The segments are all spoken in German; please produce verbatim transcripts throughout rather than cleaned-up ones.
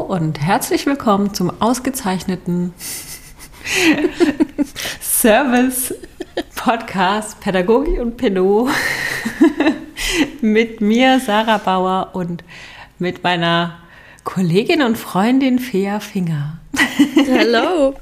und herzlich willkommen zum ausgezeichneten Service-Podcast Pädagogik und Pedo mit mir, Sarah Bauer, und mit meiner Kollegin und Freundin Fea Finger. Hallo.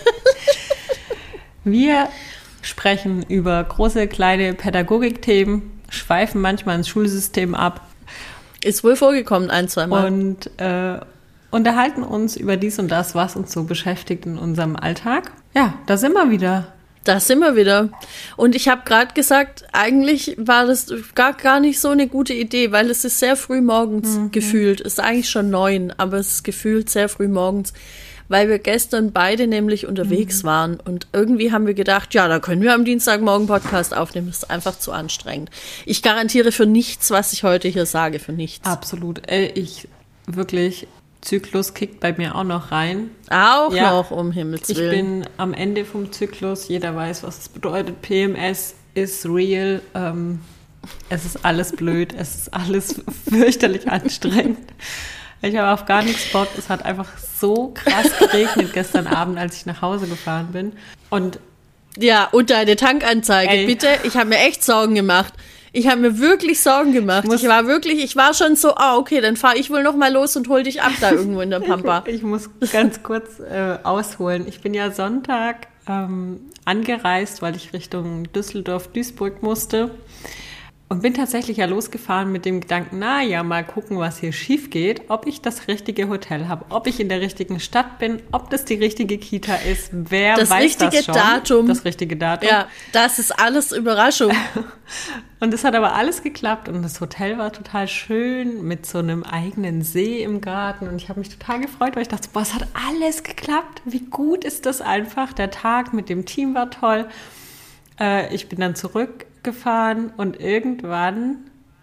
Wir sprechen über große, kleine Pädagogikthemen, schweifen manchmal ins Schulsystem ab. Ist wohl vorgekommen, ein, zwei Mal. Und äh, unterhalten uns über dies und das, was uns so beschäftigt in unserem Alltag. Ja, da sind wir wieder. Da sind wir wieder. Und ich habe gerade gesagt, eigentlich war das gar, gar nicht so eine gute Idee, weil es ist sehr früh morgens mhm. gefühlt. Es ist eigentlich schon neun, aber es ist gefühlt sehr früh morgens, weil wir gestern beide nämlich unterwegs mhm. waren. Und irgendwie haben wir gedacht, ja, da können wir am Dienstagmorgen Podcast aufnehmen. Das ist einfach zu anstrengend. Ich garantiere für nichts, was ich heute hier sage, für nichts. Absolut. Ey, ich wirklich... Zyklus kickt bei mir auch noch rein. Auch ja, noch, um Himmels Willen. Ich bin am Ende vom Zyklus. Jeder weiß, was es bedeutet. P M S ist real. Ähm, es ist alles blöd. Es ist alles fürchterlich anstrengend. Ich habe auf gar nichts Bock. Es hat einfach so krass geregnet gestern Abend, als ich nach Hause gefahren bin. Und ja, und deine Tankanzeige, ey. Bitte. Ich habe mir echt Sorgen gemacht. Ich habe mir wirklich Sorgen gemacht. Ich, ich war wirklich, ich war schon so, ah, okay, dann fahre ich wohl noch mal los und hol dich ab da irgendwo in der Pampa. Ich muss ganz kurz äh, ausholen. Ich bin ja Sonntag ähm, angereist, weil ich Richtung Düsseldorf-Duisburg musste. Und bin tatsächlich ja losgefahren mit dem Gedanken, na ja, mal gucken, was hier schief geht, ob ich das richtige Hotel habe, ob ich in der richtigen Stadt bin, ob das die richtige Kita ist, wer das weiß das schon. Datum. Das richtige Datum. Ja, das ist alles Überraschung. Und es hat aber alles geklappt und das Hotel war total schön mit so einem eigenen See im Garten und ich habe mich total gefreut, weil ich dachte, boah, es hat alles geklappt. Wie gut ist das einfach? Der Tag mit dem Team war toll. Äh, ich bin dann zurück gefahren und irgendwann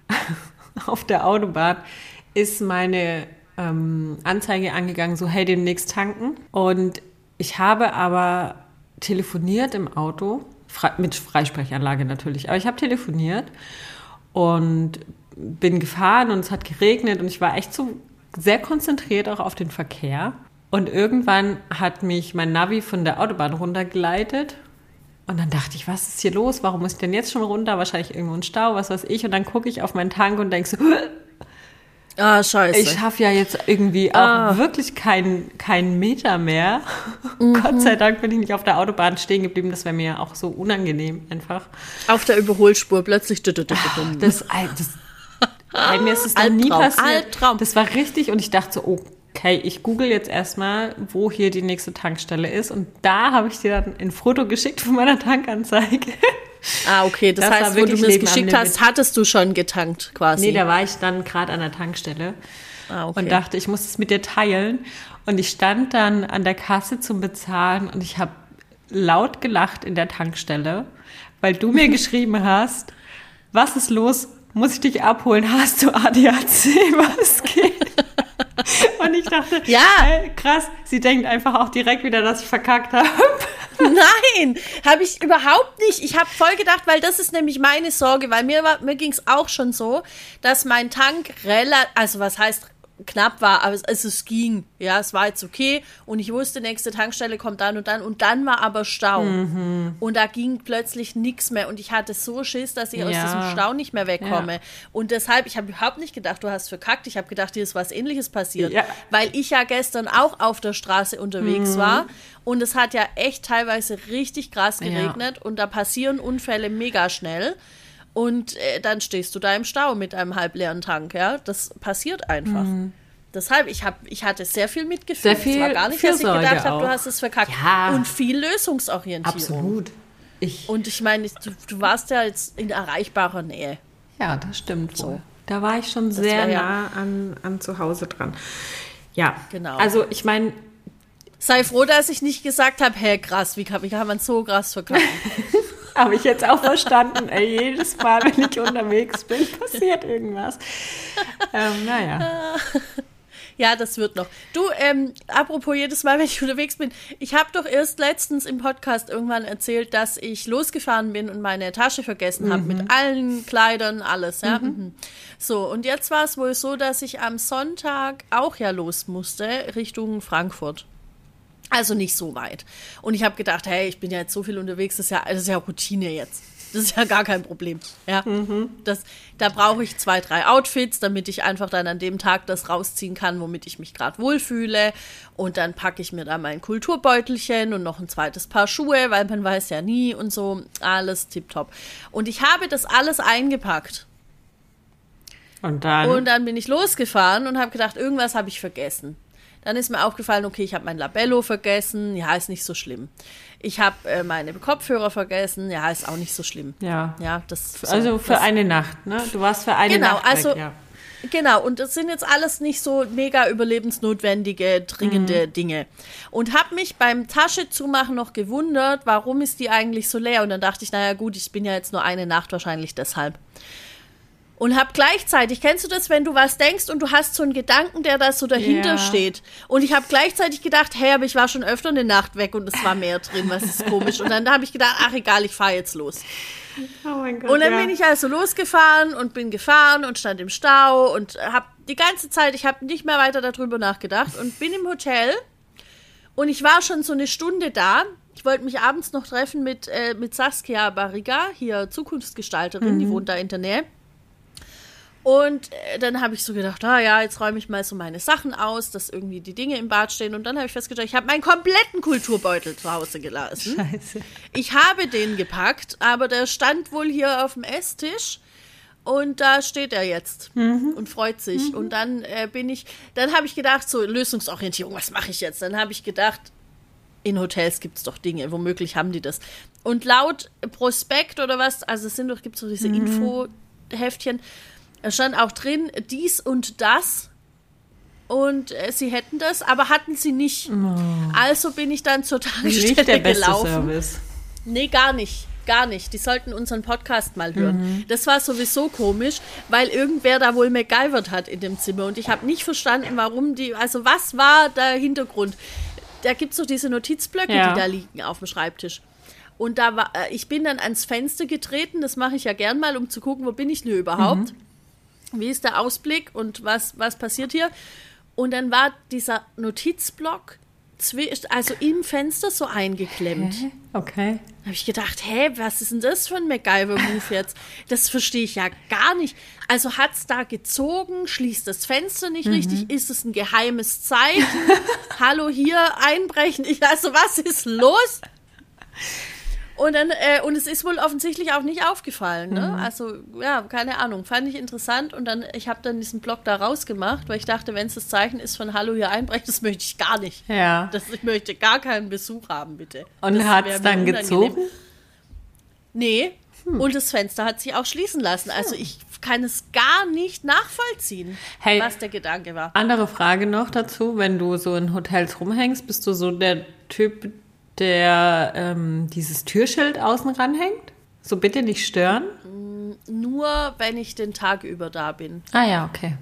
auf der Autobahn ist meine ähm, Anzeige angegangen, so hey, demnächst tanken. Und ich habe aber telefoniert im Auto, frei, mit Freisprechanlage natürlich, aber ich habe telefoniert und bin gefahren und es hat geregnet und ich war echt so sehr konzentriert auch auf den Verkehr. Und irgendwann hat mich mein Navi von der Autobahn runtergeleitet. Und dann dachte ich, was ist hier los? Warum muss ich denn jetzt schon runter? Wahrscheinlich irgendwo ein Stau, was weiß ich. Und dann gucke ich auf meinen Tank und denke so, ah, scheiße. Ich schaffe ja jetzt irgendwie ah. auch wirklich keinen kein Meter mehr. Mhm. Gott sei Dank bin ich nicht auf der Autobahn stehen geblieben. Das wäre mir auch so unangenehm einfach. Auf der Überholspur plötzlich. Das, das, bei mir ist es noch nie passiert. Albtraum. Das war richtig und ich dachte so, oh. Okay, ich google jetzt erstmal, wo hier die nächste Tankstelle ist. Und da habe ich dir dann ein Foto geschickt von meiner Tankanzeige. Ah, okay. Das, das heißt, wo du mir das geschickt hast, hattest du schon getankt quasi. Nee, da war ich dann gerade an der Tankstelle. Ah, okay. Und dachte, ich muss es mit dir teilen. Und ich stand dann an der Kasse zum Bezahlen und ich habe laut gelacht in der Tankstelle, weil du mir geschrieben hast, was ist los? Muss ich dich abholen? Hast du A D H C? Was geht? Und ich dachte, ja, hey, krass, sie denkt einfach auch direkt wieder, dass ich verkackt habe. Nein, habe ich überhaupt nicht. Ich habe voll gedacht, weil das ist nämlich meine Sorge, weil mir, mir ging es auch schon so, dass mein Tank relativ, also was heißt knapp war, aber es, also es ging, ja, es war jetzt okay und ich wusste, nächste Tankstelle kommt dann und dann und dann war aber Stau mhm. und da ging plötzlich nichts mehr und ich hatte so Schiss, dass ich ja. aus diesem Stau nicht mehr wegkomme ja. und deshalb, ich habe überhaupt nicht gedacht, du hast verkackt, ich habe gedacht, dir ist was Ähnliches passiert, ja. weil ich ja gestern auch auf der Straße unterwegs mhm. war und es hat ja echt teilweise richtig krass geregnet ja. und da passieren Unfälle mega schnell. Und äh, dann stehst du da im Stau mit einem halbleeren Tank, ja. Das passiert einfach. Mhm. Deshalb, ich, hab, ich hatte sehr viel Mitgefühl. Sehr viel es war gar nicht, dass ich gedacht habe, du hast es verkackt. Ja. Und viel lösungsorientiert. Absolut. Ich Und ich meine, du, du warst ja jetzt in erreichbarer Nähe. Ja, das stimmt so. Wohl. Da war ich schon das sehr nah ja an, an zu Hause dran. Ja, genau. Also ich meine... Sei froh, dass ich nicht gesagt habe, hey, krass, wie kann, wie kann man so krass verkacken? Habe ich jetzt auch verstanden. Ey, jedes Mal, wenn ich unterwegs bin, passiert irgendwas. Ähm, naja. Ja, das wird noch. Du, ähm, apropos jedes Mal, wenn ich unterwegs bin, ich habe doch erst letztens im Podcast irgendwann erzählt, dass ich losgefahren bin und meine Tasche vergessen habe, Mhm. mit allen Kleidern, alles, ja. Mhm. So, und jetzt war es wohl so, dass ich am Sonntag auch ja los musste, Richtung Frankfurt. Also nicht so weit. Und ich habe gedacht, hey, ich bin ja jetzt so viel unterwegs, das ist ja, das ist ja Routine jetzt. Das ist ja gar kein Problem. Ja, Mhm. das, da brauche ich zwei, drei Outfits, damit ich einfach dann an dem Tag das rausziehen kann, womit ich mich gerade wohlfühle. Und dann packe ich mir da mein Kulturbeutelchen und noch ein zweites Paar Schuhe, weil man weiß ja nie und so. Alles tipptopp. Und ich habe das alles eingepackt. Und dann? Und dann bin ich losgefahren und habe gedacht, irgendwas habe ich vergessen. Dann ist mir aufgefallen, okay, ich habe mein Labello vergessen. Ja, ist nicht so schlimm. Ich habe äh, meine Kopfhörer vergessen. Ja, ist auch nicht so schlimm. ja. Ja, das, so, Also für das, eine Nacht, ne? Du warst für eine Genau, Nacht weg, also- ja. Genau, und das sind jetzt alles nicht so mega überlebensnotwendige, dringende Mhm. Dinge. Und habe mich beim Tasche zumachen noch gewundert, warum ist die eigentlich so leer? Und dann dachte ich, naja gut, ich bin ja jetzt nur eine Nacht, wahrscheinlich deshalb. Und habe gleichzeitig, kennst du das, wenn du was denkst und du hast so einen Gedanken, der da so dahinter Ja. steht? Und ich habe gleichzeitig gedacht, hey, aber ich war schon öfter eine Nacht weg und es war mehr drin, was ist komisch. Und dann habe ich gedacht, ach egal, ich fahre jetzt los. Oh mein Gott, Und dann ja. bin ich also losgefahren und bin gefahren und stand im Stau und habe die ganze Zeit, ich habe nicht mehr weiter darüber nachgedacht und bin im Hotel und ich war schon so eine Stunde da. Ich wollte mich abends noch treffen mit, äh, mit Saskia Barriga, hier Zukunftsgestalterin, die wohnt da in der Nähe. Und äh, dann habe ich so gedacht, ah ja, jetzt räume ich mal so meine Sachen aus, dass irgendwie die Dinge im Bad stehen. Und dann habe ich festgestellt, ich habe meinen kompletten Kulturbeutel zu Hause gelassen. Scheiße. Ich habe den gepackt, aber der stand wohl hier auf dem Esstisch und da steht er jetzt und freut sich. Und dann äh, bin ich, dann habe ich gedacht, so Lösungsorientierung, was mache ich jetzt? Dann habe ich gedacht, in Hotels gibt es doch Dinge, womöglich haben die das. Und laut Prospekt oder was, also es sind doch, gibt es so diese Infoheftchen, da stand auch drin, dies und das. Und äh, sie hätten das, aber hatten sie nicht. Also bin ich dann zur Nicht der Tankstelle beste gelaufen. Service. Nee, gar nicht. Gar nicht. Die sollten unseren Podcast mal hören. Das war sowieso komisch, weil irgendwer da wohl MacGyvert hat in dem Zimmer. Und ich habe nicht verstanden, warum die, also was war der Hintergrund? Da gibt es doch diese Notizblöcke, Ja. die da liegen auf dem Schreibtisch. Und da war, äh, ich bin dann ans Fenster getreten, das mache ich ja gern mal, um zu gucken, wo bin ich denn überhaupt? Wie ist der Ausblick und was, was passiert hier? Und dann war dieser Notizblock zwi- also im Fenster so eingeklemmt. Hä? Okay. Da habe ich gedacht, hä, was ist denn das für ein MacGyver-Move jetzt? Das verstehe ich ja gar nicht. Also hat es da gezogen, schließt das Fenster nicht richtig, ist es ein geheimes Zeichen? Hallo, hier einbrechen. Ich, also was ist los? Und dann, äh, und es ist wohl offensichtlich auch nicht aufgefallen, ne? Also, ja, keine Ahnung, fand ich interessant und dann, ich habe dann diesen Blog da rausgemacht, weil ich dachte, wenn es das Zeichen ist von Hallo, hier einbrechen, das möchte ich gar nicht. Ja. Das, ich möchte gar keinen Besuch haben, bitte. Und Das hat wäre es mir dann unangenehm. gezogen? Nee, und das Fenster hat sich auch schließen lassen. Also ich kann es gar nicht nachvollziehen, Hey. was der Gedanke war. Andere Frage noch dazu, wenn du so in Hotels rumhängst, bist du so der Typ, der ähm, dieses Türschild außen ranhängt? So bitte nicht stören? Nur, wenn ich den Tag über da bin. Ah ja, okay.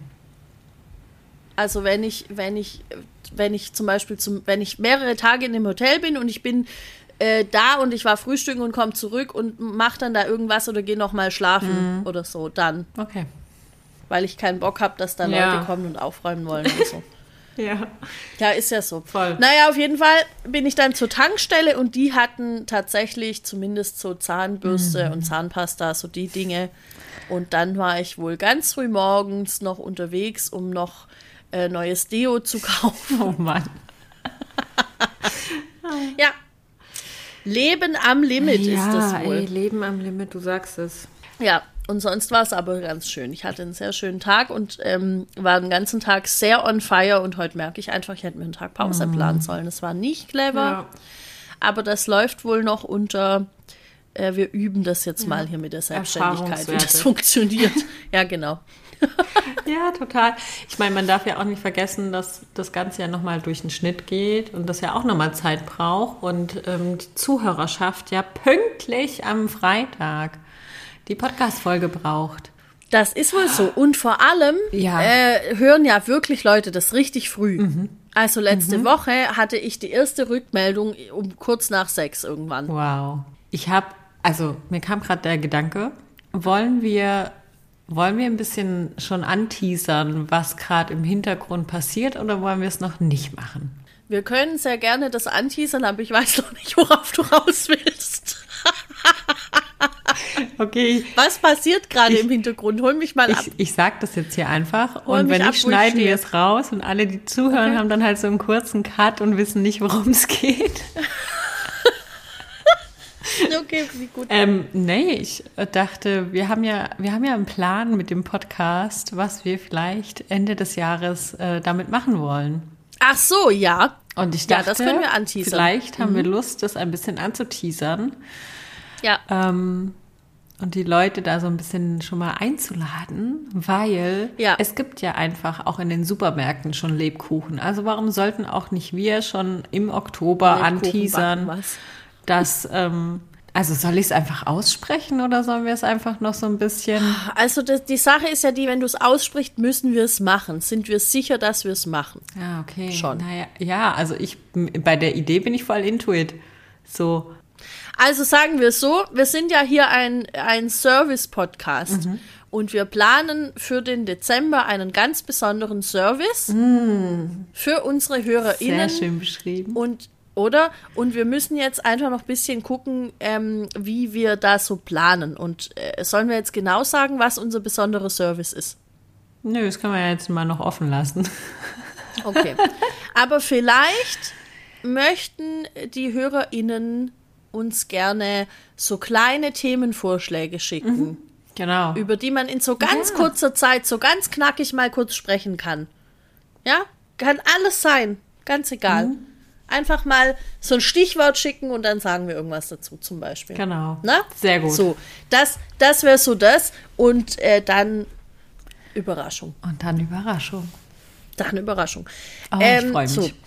Also wenn ich, wenn ich, wenn ich zum Beispiel, zum, wenn ich mehrere Tage in dem Hotel bin und ich bin äh, da und ich war frühstücken und komme zurück und mache dann da irgendwas oder gehe noch mal schlafen oder so, dann. Okay. Weil ich keinen Bock habe, dass da Ja. Leute kommen und aufräumen wollen und so. Ja. Ja, ist ja so. Voll. Naja, auf jeden Fall bin ich dann zur Tankstelle und die hatten tatsächlich zumindest so Zahnbürste und Zahnpasta, so die Dinge. Und dann war ich wohl ganz früh morgens noch unterwegs, um noch äh, neues Deo zu kaufen. Oh Mann. Ja. Leben am Limit ist das wohl. Ey, Leben am Limit, du sagst es. Ja, und sonst war es aber ganz schön. Ich hatte einen sehr schönen Tag und ähm, war den ganzen Tag sehr on fire und heute merke ich einfach, ich hätte mir einen Tag Pause planen sollen. Das war nicht clever, Ja. aber das läuft wohl noch unter, äh, wir üben das jetzt mal hier mit der Selbstständigkeit, wie das Erfahrungswerte. funktioniert. Ja, genau. Ja, total. Ich meine, man darf ja auch nicht vergessen, dass das Ganze ja nochmal durch den Schnitt geht und das ja auch nochmal Zeit braucht und ähm, die Zuhörerschaft ja pünktlich am Freitag die Podcast-Folge braucht. Das ist wohl so. Und vor allem Ja. äh, hören ja wirklich Leute das richtig früh. Mhm. Also letzte Woche hatte ich die erste Rückmeldung um kurz nach sechs irgendwann. Wow. Ich habe, also mir kam gerade der Gedanke, wollen wir, wollen wir ein bisschen schon anteasern, was gerade im Hintergrund passiert, oder wollen wir es noch nicht machen? Wir können sehr gerne das anteasern, aber ich weiß noch nicht, worauf du raus willst. Okay. Was passiert gerade im Hintergrund? Hol mich mal ab. Ich, ich sag das jetzt hier einfach Hol und mich wenn ab, nicht, wo ich schneiden wir stehe. es raus und alle, die zuhören, Okay. haben dann halt so einen kurzen Cut und wissen nicht, worum es geht. Okay, wie gut. Ähm, nee, ich dachte, wir haben ja, wir haben ja einen Plan mit dem Podcast, was wir vielleicht Ende des Jahres äh, damit machen wollen. Ach so, ja. Und ich Ja, dachte, das können wir anteasern. vielleicht haben wir Lust, das ein bisschen anzuteasern. Ja. Ähm, und die Leute da so ein bisschen schon mal einzuladen, weil Ja. es gibt ja einfach auch in den Supermärkten schon Lebkuchen. Also warum sollten auch nicht wir schon im Oktober Lebkuchen anteasern, backen, was? dass, ähm, also soll ich es einfach aussprechen oder sollen wir es einfach noch so ein bisschen... Also das, die Sache ist ja die, wenn du es aussprichst, müssen wir es machen. Sind wir sicher, dass wir es machen? Ja, okay. Schon. Naja, ja, also ich, bei der Idee bin ich voll into it. So, Also sagen wir es so, wir sind ja hier ein, ein Service-Podcast und wir planen für den Dezember einen ganz besonderen Service für unsere sehr HörerInnen. schön beschrieben. Und, oder? Und wir müssen jetzt einfach noch ein bisschen gucken, ähm, wie wir das so planen. Und äh, sollen wir jetzt genau sagen, was unser besonderer Service ist? Nö, das können wir ja jetzt mal noch offen lassen. Okay. Aber vielleicht möchten die HörerInnen uns gerne so kleine Themenvorschläge schicken, Genau. über die man in so ganz Ja. kurzer Zeit, so ganz knackig mal kurz sprechen kann. Ja? Kann alles sein. Ganz egal. Mhm. Einfach mal so ein Stichwort schicken und dann sagen wir irgendwas dazu zum Beispiel. Genau. Na? Sehr gut. So, das, das wäre so das. Und äh, dann Überraschung. Und dann Überraschung. Dann Überraschung. Oh, Ähm, ich freue mich. so.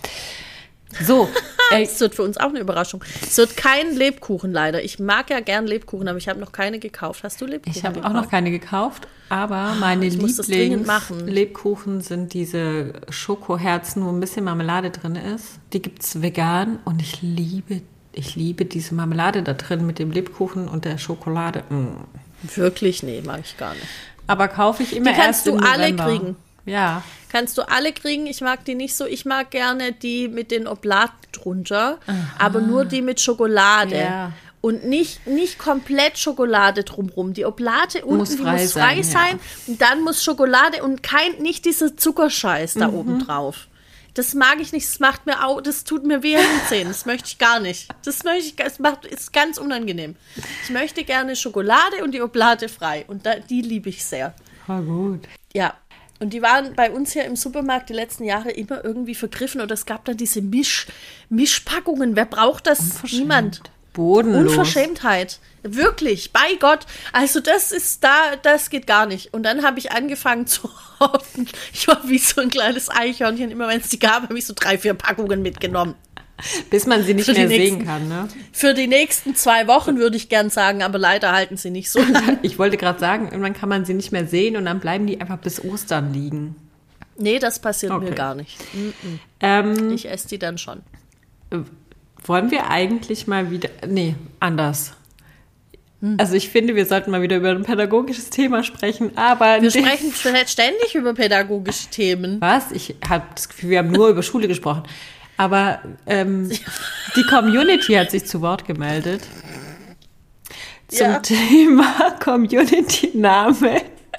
So, äh, Es wird für uns auch eine Überraschung. Es wird kein Lebkuchen leider. Ich mag ja gern Lebkuchen, aber ich habe noch keine gekauft. Hast du Lebkuchen ich habe auch gekauft? noch keine gekauft, aber meine ich muss das dringend machen. Lieblings-Lebkuchen sind diese Schokoherzen, wo ein bisschen Marmelade drin ist. Die gibt's vegan und ich liebe, ich liebe diese Marmelade da drin mit dem Lebkuchen und der Schokolade. Mm. Wirklich? Nee, mag ich gar nicht. Aber kaufe ich immer Die kannst erst du im alle November. kriegen. Ja. Kannst du alle kriegen. Ich mag die nicht so. Ich mag gerne die mit den Oblaten drunter, aber nur die mit Schokolade. Ja. Und nicht, nicht komplett Schokolade drumrum. Die Oblate unten, Muss die frei muss frei sein, sein. ja. Und dann muss Schokolade und kein, nicht dieser Zuckerscheiß da oben drauf. Das mag ich nicht. Das macht mir auch, das tut mir weh in den Zähnen. Das möchte ich gar nicht. Das möchte ich, das macht, ist ganz unangenehm. Ich möchte gerne Schokolade und die Oblate frei. Und da, die liebe ich sehr. Voll gut. Ja. Und die waren bei uns hier im Supermarkt die letzten Jahre immer irgendwie vergriffen. Oder es gab dann diese Misch, Mischpackungen. Wer braucht das? Unverschämt. Niemand. Bodenlos. Unverschämtheit. Wirklich, bei Gott. Also das ist da, das geht gar nicht. Und dann habe ich angefangen zu hoffen. Ich war wie so ein kleines Eichhörnchen. Immer wenn es die gab, habe ich so drei, vier Packungen mitgenommen. Bis man sie nicht Für die mehr nächsten- sehen kann, ne? Für die nächsten zwei Wochen würde ich gern sagen, aber leider halten sie nicht so. Ich wollte gerade sagen, irgendwann kann man sie nicht mehr sehen und dann bleiben die einfach bis Ostern liegen. Nee, das passiert Okay. mir gar nicht. Ähm, Ich esse die dann schon. wollen wir eigentlich mal wieder, nee, anders. Also ich finde, wir sollten mal wieder über ein pädagogisches Thema sprechen, aber... Wir sprechen ständig über pädagogische Themen. Was? Ich habe das Gefühl, wir haben nur über Schule gesprochen. Aber ähm, die Community hat sich zu Wort gemeldet. Zum Ja. Thema Community-Name.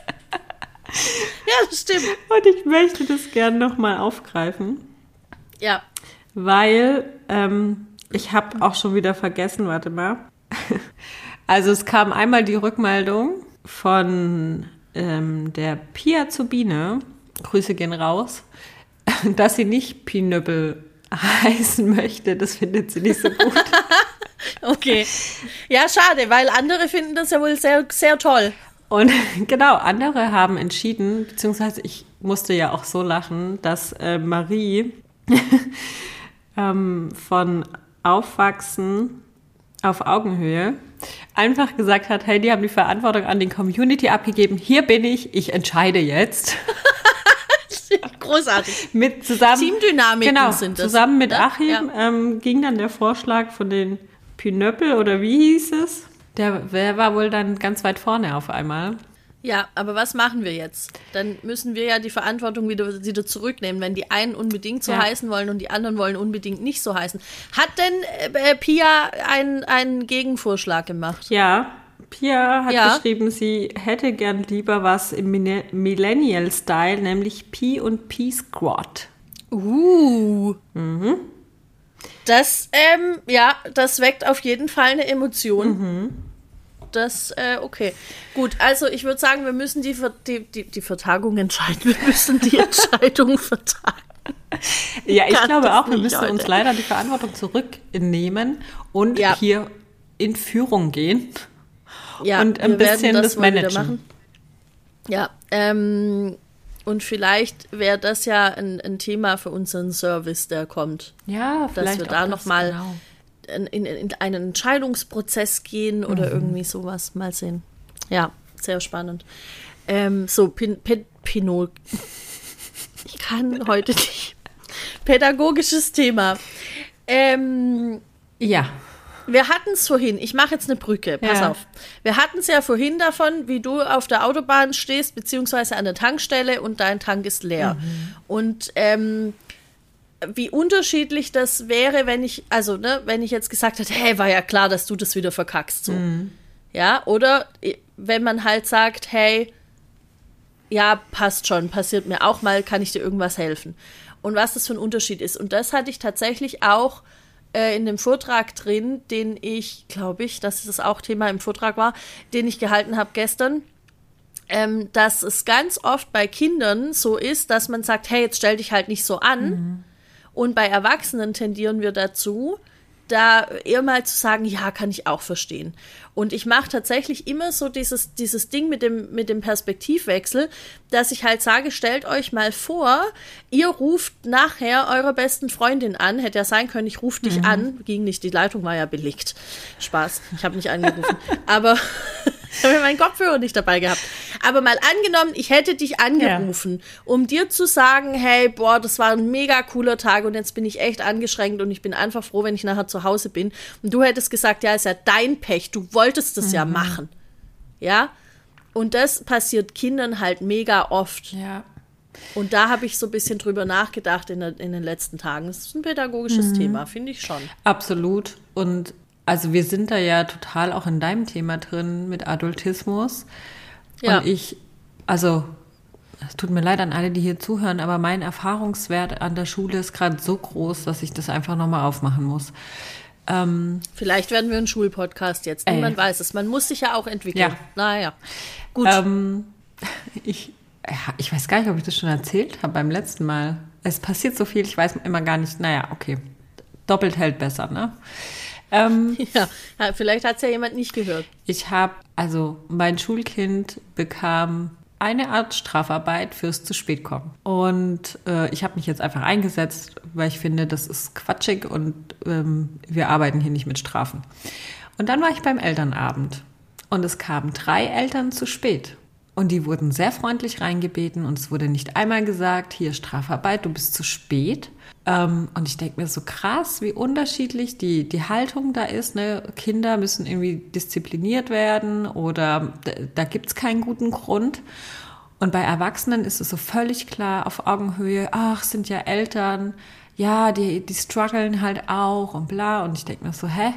Ja, das stimmt. Und ich möchte das gerne nochmal aufgreifen. Ja. Weil ähm, ich habe auch schon wieder vergessen, warte mal. Also es kam einmal die Rückmeldung von ähm, der Pia Zubine, Grüße gehen raus, dass sie nicht Pinöppel heißen möchte. Das findet sie nicht so gut. Okay. Ja, schade, weil andere finden das ja wohl sehr, sehr toll. Und genau, andere haben entschieden, beziehungsweise ich musste ja auch so lachen, dass äh, Marie ähm, von Aufwachsen, auf Augenhöhe einfach gesagt hat, hey, die haben die Verantwortung an die Community abgegeben. Hier bin ich, ich entscheide jetzt. Großartig. Mit zusammen, Teamdynamiken genau, sind das. Zusammen mit Ja, Achim ja. Ähm, ging dann der Vorschlag von den Pinöppel, oder wie hieß es? Der, der war wohl dann ganz weit vorne auf einmal. Ja, aber was machen wir jetzt? Dann müssen wir ja die Verantwortung wieder, wieder zurücknehmen, wenn die einen unbedingt so Ja. heißen wollen und die anderen wollen unbedingt nicht so heißen. Hat denn äh, Pia einen, einen Gegenvorschlag gemacht? Ja, Pia hat Ja. geschrieben, sie hätte gern lieber was im Mine- Millennial-Style, nämlich Pi und Pi Squad. Uh. Das, ähm, ja, das weckt auf jeden Fall eine Emotion. Das, äh, okay. Gut, also ich würde sagen, wir müssen die, Ver- die, die, die Vertagung entscheiden. Wir müssen die Entscheidung vertagen. Ja, ich Kann glaube das auch, wir nicht müssen heute. uns leider die Verantwortung zurücknehmen und Ja. hier in Führung gehen. Ja, Und ein wir werden bisschen das wohl wieder managen. machen. Ja, ähm, und vielleicht wäre das ja ein, ein Thema für unseren Service, der kommt. Ja, Dass vielleicht wir auch da das, nochmal genau. in, in, in einen Entscheidungsprozess gehen oder Mhm. irgendwie sowas. Mal sehen. Ja, sehr spannend. Ähm, so, Pin, Pin, Pinot. Ich kann heute nicht. Pädagogisches Thema. Ähm, Ja, Wir hatten es vorhin, ich mache jetzt eine Brücke, pass Ja. auf. Wir hatten es ja vorhin davon, wie du auf der Autobahn stehst, beziehungsweise an der Tankstelle und dein Tank ist leer. Und ähm, wie unterschiedlich das wäre, wenn ich, also, ne, wenn ich jetzt gesagt hätte, hey, war ja klar, dass du das wieder verkackst, so. Ja, oder äh, wenn man halt sagt, hey, ja, passt schon, passiert mir auch mal, kann ich dir irgendwas helfen? Und was das für ein Unterschied ist. Und das hatte ich tatsächlich auch äh, in dem Vortrag drin, den ich, glaube ich, dass das auch Thema im Vortrag war, den ich gehalten habe gestern, ähm, dass es ganz oft bei Kindern so ist, dass man sagt, hey, jetzt stell dich halt nicht so an. Und bei Erwachsenen tendieren wir dazu, da eher mal zu sagen, ja, kann ich auch verstehen. Und ich mache tatsächlich immer so dieses, dieses Ding mit dem, mit dem Perspektivwechsel, dass ich halt sage, stellt euch mal vor, ihr ruft nachher eurer besten Freundin an. Hätte ja sein können, ich rufe dich Mhm. an. Ging nicht, die Leitung war ja belegt. Spaß, ich habe nicht angerufen. Aber ich habe meinen Kopfhörer nicht dabei gehabt. Aber mal angenommen, ich hätte dich angerufen, um dir zu sagen, hey, boah, das war ein mega cooler Tag und jetzt bin ich echt angeschränkt und ich bin einfach froh, wenn ich nachher zu Hause bin. Und du hättest gesagt, ja, ist ja dein Pech, du wolltest es ja machen. Ja? Und das passiert Kindern halt mega oft. ja. Und da habe ich so ein bisschen drüber nachgedacht in, der, in den letzten Tagen. Das ist ein pädagogisches Thema, finde ich schon. Absolut. Und also wir sind da ja total auch in deinem Thema drin mit Adultismus. Ja. Und ich, also es tut mir leid an alle, die hier zuhören, aber mein Erfahrungswert an der Schule ist gerade so groß, dass ich das einfach nochmal aufmachen muss. Ähm, Vielleicht werden wir ein Schulpodcast jetzt. Ey. Niemand weiß es. Man muss sich ja auch entwickeln. Ja. Naja. Gut. ähm, ich, ja, ich weiß gar nicht, ob ich das schon erzählt habe beim letzten Mal. Es passiert so viel, ich weiß immer gar nicht. Naja, okay. Doppelt hält besser, ne? Ähm, Ja, ja, vielleicht hat es ja jemand nicht gehört. Ich habe, also mein Schulkind bekam eine Art Strafarbeit fürs zu spät kommen. Und äh, ich habe mich jetzt einfach eingesetzt, weil ich finde, das ist quatschig und ähm, wir arbeiten hier nicht mit Strafen. Und dann war ich beim Elternabend und es kamen drei Eltern zu spät. Und die wurden sehr freundlich reingebeten und es wurde nicht einmal gesagt, hier Strafarbeit, du bist zu spät. Ähm, und ich denke mir so krass, wie unterschiedlich die, die Haltung da ist. Ne? Kinder müssen irgendwie diszipliniert werden oder da, da gibt es keinen guten Grund. Und bei Erwachsenen ist es so völlig klar auf Augenhöhe, ach, sind ja Eltern, ja, die, die strugglen halt auch und bla. Und ich denke mir so, hä?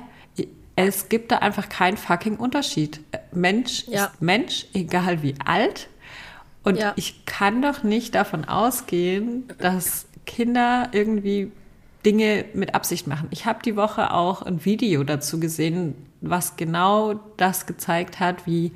Es gibt da einfach keinen fucking Unterschied. Mensch Ja. ist Mensch, egal wie alt. Und Ja. ich kann doch nicht davon ausgehen, dass Kinder irgendwie Dinge mit Absicht machen. Ich habe die Woche auch ein Video dazu gesehen, was genau das gezeigt hat, wie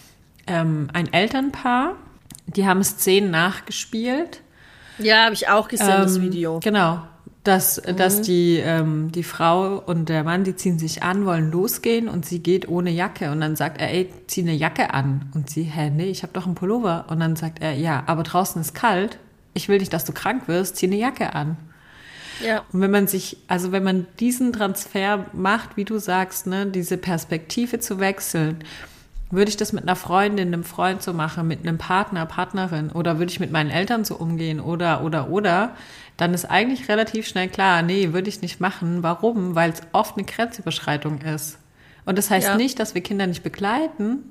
ähm, ein Elternpaar, die haben Szenen nachgespielt. Ja, habe ich auch gesehen, das Ähm, Video. Genau. Dass, dass die, ähm, die Frau und der Mann, die ziehen sich an, wollen losgehen und sie geht ohne Jacke. Und dann sagt er, ey, zieh eine Jacke an. Und sie, hä, nee, ich habe doch einen Pullover. Und dann sagt er, ja, aber draußen ist kalt. Ich will nicht, dass du krank wirst, zieh eine Jacke an. Ja. Und wenn man sich, also wenn man diesen Transfer macht, wie du sagst, ne, diese Perspektive zu wechseln, würde ich das mit einer Freundin, einem Freund so machen, mit einem Partner, Partnerin, oder würde ich mit meinen Eltern so umgehen, oder, oder, oder, dann ist eigentlich relativ schnell klar, nee, würde ich nicht machen. Warum? Weil es oft eine Grenzüberschreitung ist. Und das heißt Ja. nicht, dass wir Kinder nicht begleiten,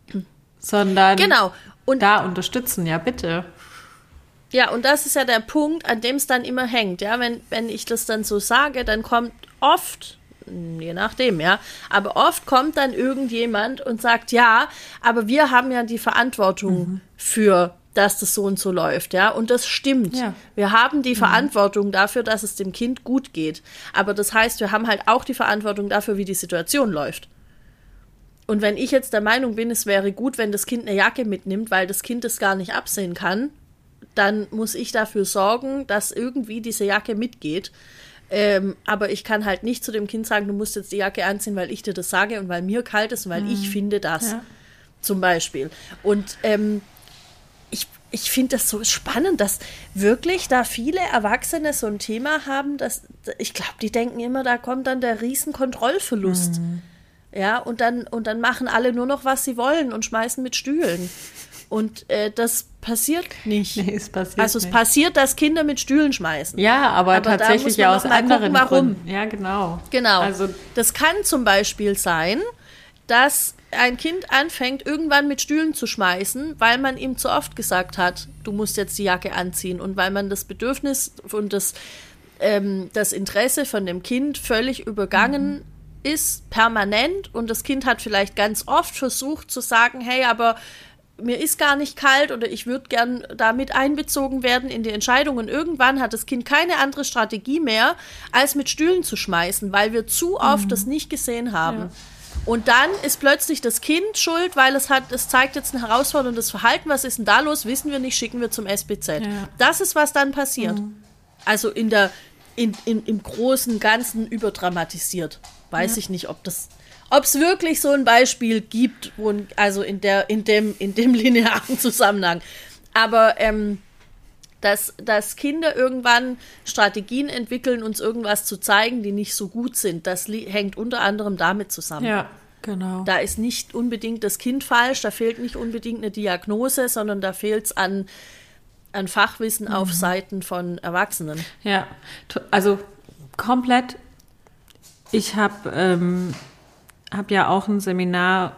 sondern Genau. Und da unterstützen, ja bitte. ja, und das ist ja der Punkt, an dem es dann immer hängt. Ja, wenn, wenn ich das dann so sage, dann kommt oft, je nachdem, ja, aber oft kommt dann irgendjemand und sagt, ja, aber wir haben ja die Verantwortung mhm. für, dass das so und so läuft, ja, und das stimmt. Ja. Wir haben die mhm. Verantwortung dafür, dass es dem Kind gut geht. Aber das heißt, wir haben halt auch die Verantwortung dafür, wie die Situation läuft. Und wenn ich jetzt der Meinung bin, es wäre gut, wenn das Kind eine Jacke mitnimmt, weil das Kind es gar nicht absehen kann, dann muss ich dafür sorgen, dass irgendwie diese Jacke mitgeht. Ähm, aber ich kann halt nicht zu dem Kind sagen, du musst jetzt die Jacke anziehen, weil ich dir das sage und weil mir kalt ist und weil mhm. ich finde das, ja. zum Beispiel. Und ähm, ich, ich finde das so spannend, dass wirklich da viele Erwachsene so ein Thema haben, dass ich glaube, die denken immer, da kommt dann der riesen Kontrollverlust. Mhm. Ja, und dann, und dann machen alle nur noch, was sie wollen und schmeißen mit Stühlen. Und äh, das passiert nicht. Nee, es passiert also es nicht. passiert, dass Kinder mit Stühlen schmeißen. Ja, aber, aber tatsächlich ja aus anderen gucken, warum. Gründen. Ja, genau. Genau. Also, das kann zum Beispiel sein, dass ein Kind anfängt, irgendwann mit Stühlen zu schmeißen, weil man ihm zu oft gesagt hat, du musst jetzt die Jacke anziehen. Und weil man das Bedürfnis und das, ähm, das Interesse von dem Kind völlig übergangen mhm. ist, permanent. Und das Kind hat vielleicht ganz oft versucht zu sagen, hey, aber mir ist gar nicht kalt oder ich würde gern damit einbezogen werden in die Entscheidung. Und irgendwann hat das Kind keine andere Strategie mehr, als mit Stühlen zu schmeißen, weil wir zu oft mhm. das nicht gesehen haben. Ja. Und dann ist plötzlich das Kind schuld, weil es hat, es zeigt jetzt ein herausforderndes Verhalten. Was ist denn da los? Wissen wir nicht, schicken wir zum S B Z. Ja. Das ist, was dann passiert. Mhm. Also in der, in, in, im großen Ganzen überdramatisiert. Weiß ja. ich nicht, ob das... Ob es wirklich so ein Beispiel gibt, wo, also in, der, in, dem, in dem linearen Zusammenhang. Aber ähm, dass, dass Kinder irgendwann Strategien entwickeln, uns irgendwas zu zeigen, die nicht so gut sind, das li- hängt unter anderem damit zusammen. Ja, genau. Da ist nicht unbedingt das Kind falsch, da fehlt nicht unbedingt eine Diagnose, sondern da fehlt es an, an Fachwissen mhm. auf Seiten von Erwachsenen. Ja, also komplett. Ich habe... Ähm habe ja auch ein Seminar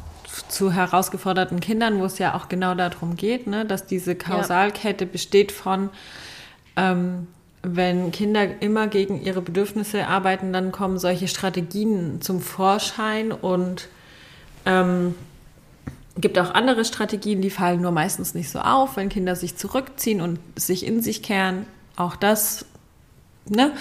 zu herausgeforderten Kindern, wo es ja auch genau darum geht, ne, dass diese Kausalkette ja. besteht von, ähm, wenn Kinder immer gegen ihre Bedürfnisse arbeiten, dann kommen solche Strategien zum Vorschein und ähm, gibt auch andere Strategien, die fallen nur meistens nicht so auf, wenn Kinder sich zurückziehen und sich in sich kehren. Auch das, ne?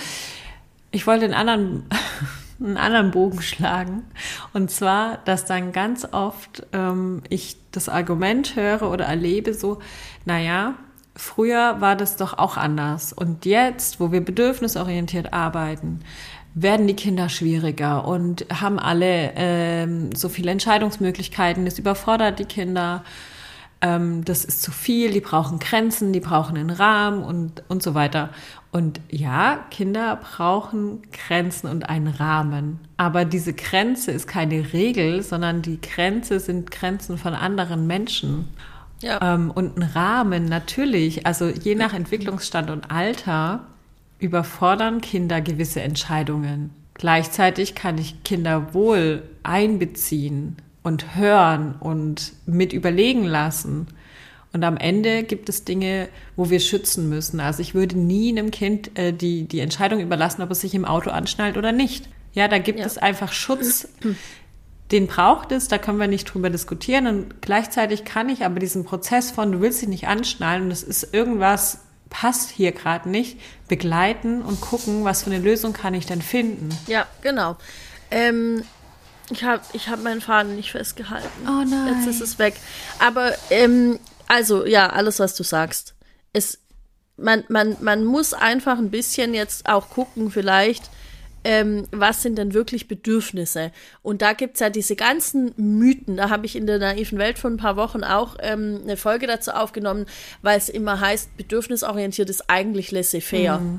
Ich wollte den anderen... einen anderen Bogen schlagen. Und zwar, dass dann ganz oft ähm, ich das Argument höre oder erlebe so, naja, früher war das doch auch anders. Und jetzt, wo wir bedürfnisorientiert arbeiten, werden die Kinder schwieriger und haben alle ähm, so viele Entscheidungsmöglichkeiten. Das überfordert die Kinder. Ähm, das ist zu viel. Die brauchen Grenzen, die brauchen einen Rahmen und, und so weiter. Und ja, Kinder brauchen Grenzen und einen Rahmen. Aber diese Grenze ist keine Regel, sondern die Grenze sind Grenzen von anderen Menschen. Ja. Ähm, und ein Rahmen natürlich, also je nach Entwicklungsstand und Alter, überfordern Kinder gewisse Entscheidungen. Gleichzeitig kann ich Kinder wohl einbeziehen und hören und mit überlegen lassen. Und am Ende gibt es Dinge, wo wir schützen müssen. Also ich würde nie einem Kind äh, die, die Entscheidung überlassen, ob es sich im Auto anschnallt oder nicht. Ja, da gibt ja. es einfach Schutz, den braucht es, da können wir nicht drüber diskutieren. Und gleichzeitig kann ich aber diesen Prozess von, du willst dich nicht anschnallen und es ist irgendwas, passt hier gerade nicht, begleiten und gucken, was für eine Lösung kann ich denn finden. Ja, genau. Ähm, ich habe ich hab meinen Faden nicht festgehalten. Oh nein. Jetzt ist es weg. Aber ähm, also, ja, alles, was du sagst. Es, man, man, man muss einfach ein bisschen jetzt auch gucken, vielleicht, ähm, was sind denn wirklich Bedürfnisse? Und da gibt's ja diese ganzen Mythen. Da habe ich in der naiven Welt vor ein paar Wochen auch ähm, eine Folge dazu aufgenommen, weil es immer heißt, bedürfnisorientiert ist eigentlich laissez-faire. Mhm.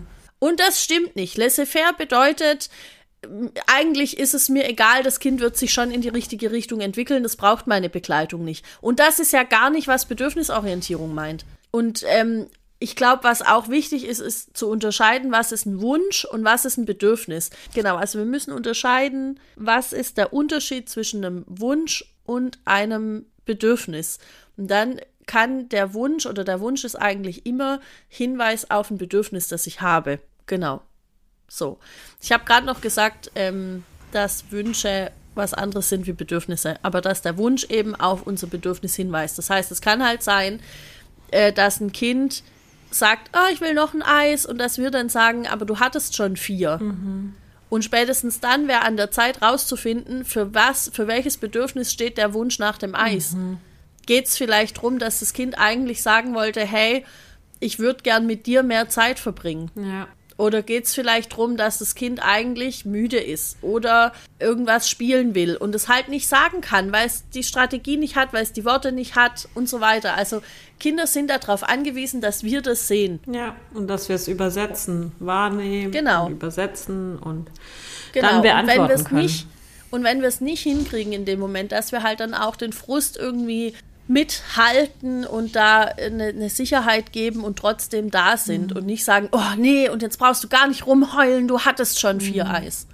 Und das stimmt nicht. Laissez-faire bedeutet, eigentlich ist es mir egal, das Kind wird sich schon in die richtige Richtung entwickeln, das braucht meine Begleitung nicht. Und das ist ja gar nicht, was Bedürfnisorientierung meint. Und ähm, ich glaube, was auch wichtig ist, ist zu unterscheiden, was ist ein Wunsch und was ist ein Bedürfnis. Genau, also wir müssen unterscheiden, was ist der Unterschied zwischen einem Wunsch und einem Bedürfnis. Und dann kann der Wunsch oder der Wunsch ist eigentlich immer Hinweis auf ein Bedürfnis, das ich habe. Genau. So. Ich habe gerade noch gesagt, ähm, dass Wünsche was anderes sind wie Bedürfnisse, aber dass der Wunsch eben auf unser Bedürfnis hinweist. Das heißt, es kann halt sein, äh, dass ein Kind sagt, oh, ich will noch ein Eis und dass wir dann sagen, aber du hattest schon vier. Mhm. Und spätestens dann wäre an der Zeit rauszufinden, für was, für welches Bedürfnis steht der Wunsch nach dem Eis. Mhm. Geht es vielleicht darum, dass das Kind eigentlich sagen wollte, hey, ich würde gern mit dir mehr Zeit verbringen. Ja. Oder geht es vielleicht darum, dass das Kind eigentlich müde ist oder irgendwas spielen will und es halt nicht sagen kann, weil es die Strategie nicht hat, weil es die Worte nicht hat und so weiter. Also Kinder sind darauf angewiesen, dass wir das sehen. Ja, und dass wir es übersetzen, wahrnehmen, genau. und übersetzen und genau. dann beantworten und wenn wir's können. Nicht, und wenn wir es nicht hinkriegen in dem Moment, dass wir halt dann auch den Frust irgendwie mithalten und da eine, eine Sicherheit geben und trotzdem da sind mhm. und nicht sagen, oh nee, und jetzt brauchst du gar nicht rumheulen, du hattest schon vier mhm. Eis.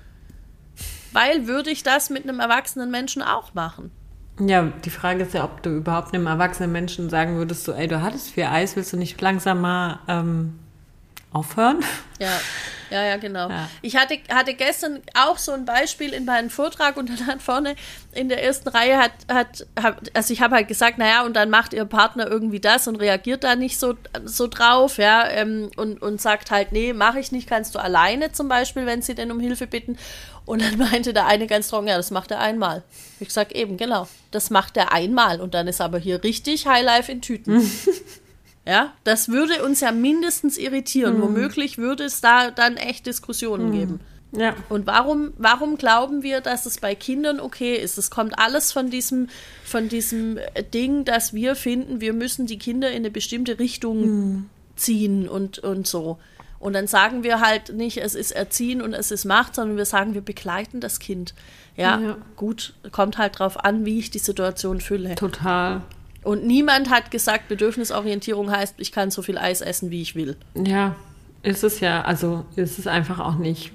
Weil würde ich das mit einem erwachsenen Menschen auch machen. Ja, die Frage ist ja, ob du überhaupt einem erwachsenen Menschen sagen würdest, so, ey, du hattest vier Eis, willst du nicht langsam mal ähm, aufhören? Ja, ja, ja, genau. Ja. Ich hatte, hatte gestern auch so ein Beispiel in meinem Vortrag und dann hat vorne in der ersten Reihe hat, hat, hat also ich habe halt gesagt, naja, und dann macht ihr Partner irgendwie das und reagiert da nicht so, so drauf, ja, ähm, und, und sagt halt, nee, mache ich nicht, kannst du alleine zum Beispiel, wenn sie denn um Hilfe bitten. Und dann meinte der eine ganz trocken, ja, das macht er einmal. Ich sag eben, genau, das macht er einmal und dann ist aber hier richtig Highlife in Tüten. Ja, das würde uns ja mindestens irritieren. Mhm. Womöglich würde es da dann echt Diskussionen mhm. geben. Ja. Und warum, warum glauben wir, dass es bei Kindern okay ist? Es kommt alles von diesem, von diesem Ding, dass wir finden, wir müssen die Kinder in eine bestimmte Richtung mhm. ziehen und, und so. Und dann sagen wir halt nicht, es ist Erziehen und es ist Macht, sondern wir sagen, wir begleiten das Kind. Ja, ja. Gut, kommt halt drauf an, wie ich die Situation fülle. Total. Und niemand hat gesagt, Bedürfnisorientierung heißt, ich kann so viel Eis essen, wie ich will. Ja, ist es ja, also ist es einfach auch nicht,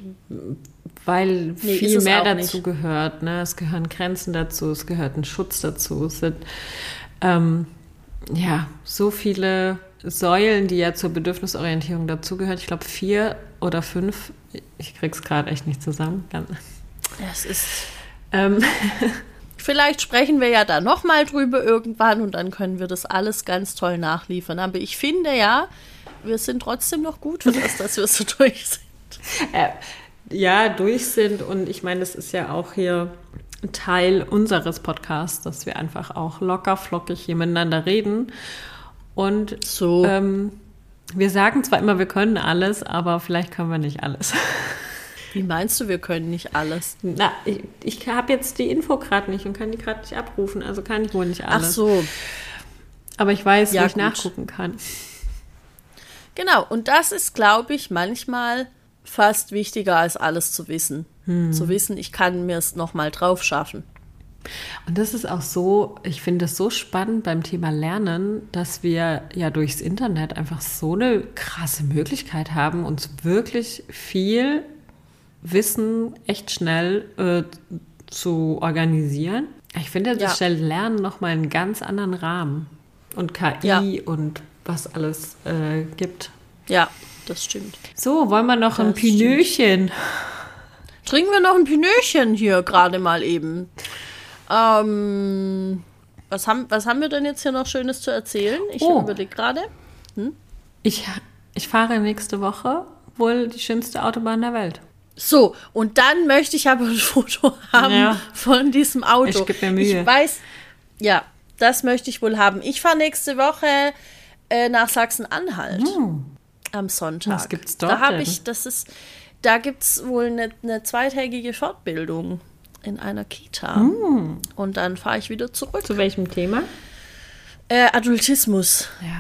weil nee, viel mehr dazu nicht. gehört. Ne? Es gehören Grenzen dazu, es gehört ein Schutz dazu. Es sind ähm, ja so viele Säulen, die ja zur Bedürfnisorientierung dazugehören. Ich glaube vier oder fünf. Ich krieg's gerade echt nicht zusammen. Es ist... Ähm, Vielleicht sprechen wir ja da nochmal drüber irgendwann und dann können wir das alles ganz toll nachliefern. Aber ich finde ja, wir sind trotzdem noch gut für das, dass wir so durch sind. Äh, ja, durch sind und ich meine, das ist ja auch hier Teil unseres Podcasts, dass wir einfach auch locker flockig hier miteinander reden. Und so. ähm, wir sagen zwar immer, wir können alles, aber vielleicht können wir nicht alles. Wie meinst du, wir können nicht alles? Na, ich, ich habe jetzt die Info gerade nicht und kann die gerade nicht abrufen, also kann ich wohl nicht alles. Ach so. Aber ich weiß, ja, wo ich gut. nachgucken kann. Genau, und das ist, glaube ich, manchmal fast wichtiger als alles zu wissen. Hm. Zu wissen, ich kann mir es nochmal drauf schaffen. Und das ist auch so, ich finde es so spannend beim Thema Lernen, dass wir ja durchs Internet einfach so eine krasse Möglichkeit haben, uns wirklich viel Wissen echt schnell äh, zu organisieren. Ich finde, das ja. stellt Lernen nochmal einen ganz anderen Rahmen. Und K I ja. und was alles äh, gibt. Ja, das stimmt. So, wollen wir noch das ein Pinöchen? Trinken wir noch ein Pinöchen hier gerade mal eben. Ähm, was haben, was haben wir denn jetzt hier noch Schönes zu erzählen? Ich oh. überlege gerade. Hm? Ich, ich fahre nächste Woche wohl die schönste Autobahn der Welt. So, und dann möchte ich aber ein Foto haben ja. von diesem Auto. Ich gebe mir Mühe. Ich weiß, ja, das möchte ich wohl haben. Ich fahre nächste Woche äh, nach Sachsen-Anhalt hm. am Sonntag. Was gibt's dort da habe denn? ich, das ist, da gibt's wohl eine, eine zweitägige Fortbildung in einer Kita. Und dann fahre ich wieder zurück. Zu welchem Thema? Äh, Adultismus. Ja,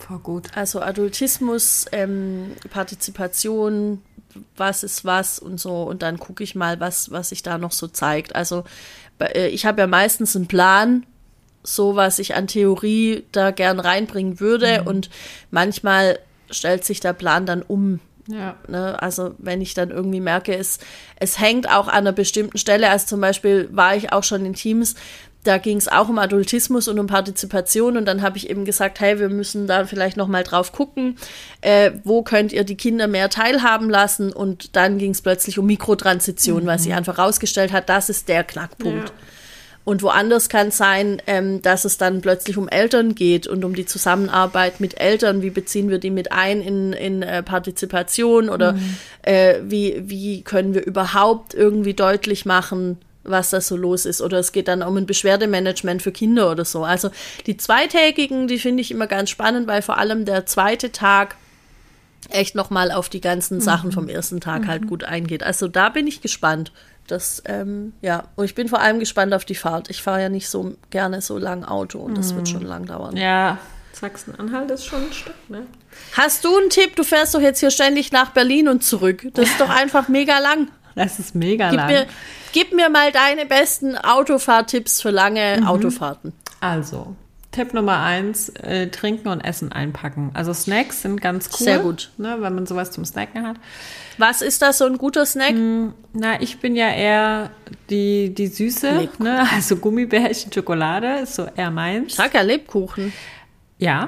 Voll gut. Also Adultismus, ähm, Partizipation, was ist was und so. Und dann gucke ich mal, was, was sich da noch so zeigt. Also äh, ich habe ja meistens einen Plan, so was ich an Theorie da gern reinbringen würde. Mhm. Und manchmal stellt sich der Plan dann um. Ja. Ne? Also wenn ich dann irgendwie merke, es, es hängt auch an einer bestimmten Stelle. Also zum Beispiel war ich auch schon in Teams, da ging es auch um Adultismus und um Partizipation und dann habe ich eben gesagt, hey, wir müssen da vielleicht noch mal drauf gucken, äh, wo könnt ihr die Kinder mehr teilhaben lassen und dann ging es plötzlich um Mikrotransition, mhm. weil sie einfach rausgestellt hat, das ist der Knackpunkt. Ja. Und woanders kann es sein, ähm, dass es dann plötzlich um Eltern geht und um die Zusammenarbeit mit Eltern, wie beziehen wir die mit ein in, in äh, Partizipation oder mhm. äh, wie, wie können wir überhaupt irgendwie deutlich machen, was da so los ist. Oder es geht dann um ein Beschwerdemanagement für Kinder oder so. Also die zweitägigen, die finde ich immer ganz spannend, weil vor allem der zweite Tag echt nochmal auf die ganzen mhm. Sachen vom ersten Tag mhm. halt gut eingeht. Also da bin ich gespannt. Das, ähm, ja, und ich bin vor allem gespannt auf die Fahrt. Ich fahre ja nicht so gerne so lang Auto und das mhm. wird schon lang dauern. Ja, Sachsen-Anhalt ist schon ein Stück, ne? Hast du einen Tipp? Du fährst doch jetzt hier ständig nach Berlin und zurück. Das ist doch einfach mega lang. Das ist mega gib lang. Mir, gib mir mal deine besten Autofahrtipps für lange mhm. Autofahrten. Also, Tipp Nummer eins, äh, Trinken und Essen einpacken. Also Snacks sind ganz cool. Sehr gut. Ne, wenn man sowas zum Snacken hat. Was ist das, so ein guter Snack? Mm, na, ich bin ja eher die, die Süße, ne? Also Gummibärchen, Schokolade ist so eher meins. Ich sag ja Lebkuchen. Ja,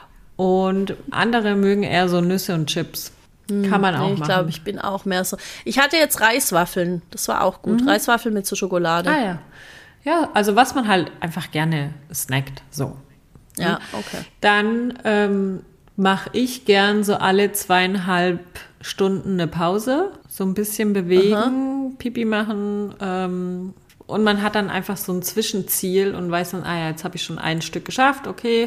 und andere mögen eher so Nüsse und Chips. Kann man auch nee, ich machen. Ich glaube, ich bin auch mehr so. Ich hatte jetzt Reiswaffeln, das war auch gut. Mhm. Reiswaffeln mit so Schokolade. Ah ja. Ja, also was man halt einfach gerne snackt, so. Ja, okay. Dann ähm, mache ich gern so alle zweieinhalb Stunden eine Pause, so ein bisschen bewegen, Aha. Pipi machen ähm, und man hat dann einfach so ein Zwischenziel und weiß dann, ah ja, jetzt habe ich schon ein Stück geschafft, okay.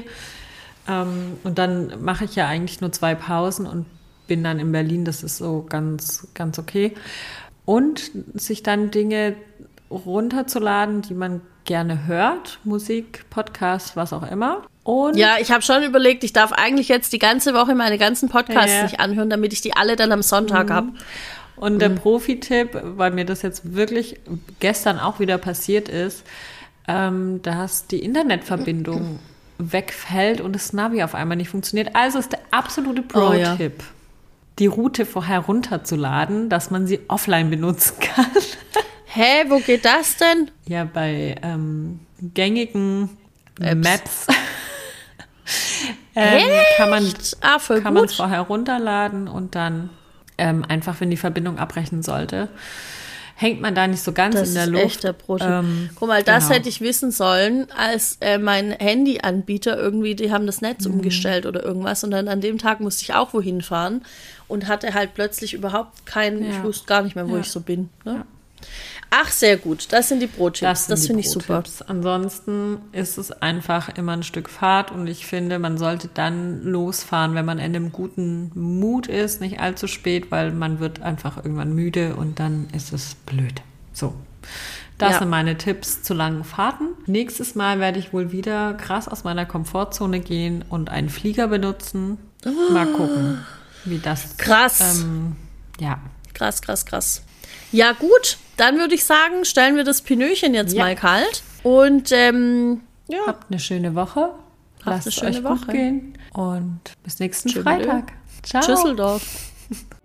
Ähm, und dann mache ich ja eigentlich nur zwei Pausen und bin dann in Berlin, das ist so ganz, ganz okay. Und sich dann Dinge runterzuladen, die man gerne hört, Musik, Podcast, was auch immer. Und ja, ich habe schon überlegt, ich darf eigentlich jetzt die ganze Woche meine ganzen Podcasts ja. nicht anhören, damit ich die alle dann am Sonntag mhm. habe. Und der mhm. Profi-Tipp, weil mir das jetzt wirklich gestern auch wieder passiert ist, ähm, dass die Internetverbindung wegfällt und das Navi auf einmal nicht funktioniert. Also ist der absolute Pro-Tipp. Oh, ja. Die Route vorher runterzuladen, dass man sie offline benutzen kann. Hä, wo geht das denn? Ja, bei ähm, gängigen Apps. Maps ähm, kann man ah, voll kann gut. man es vorher runterladen und dann ähm, einfach, wenn die Verbindung abbrechen sollte, hängt man da nicht so ganz das in der ist Luft. Echt der Prototyp. Ähm, Guck mal, das genau. hätte ich wissen sollen, als äh, mein Handyanbieter irgendwie, die haben das Netz mhm. umgestellt oder irgendwas und dann an dem Tag musste ich auch wohin fahren und hatte halt plötzlich überhaupt keinen, ja. ich wusste gar nicht mehr, wo ja. ich so bin. Ne? Ja. Ach, sehr gut. Das sind die Pro-Tipps. Das, das finde ich super. Ansonsten ist es einfach immer ein Stück Fahrt und ich finde, man sollte dann losfahren, wenn man in einem guten Mut ist, nicht allzu spät, weil man wird einfach irgendwann müde und dann ist es blöd. So, das ja. sind meine Tipps zu langen Fahrten. Nächstes Mal werde ich wohl wieder krass aus meiner Komfortzone gehen und einen Flieger benutzen. Mal gucken, wie das... Krass. Ähm, ja. Krass, krass, krass. Ja gut, dann würde ich sagen, stellen wir das Pinöchen jetzt ja. mal kalt. Und ähm, ja. habt eine schöne Woche. Habt Lasst eine schöne euch Woche. gut gehen. Und bis nächsten Tschüss. Freitag. Ciao. Tschüsseldorf.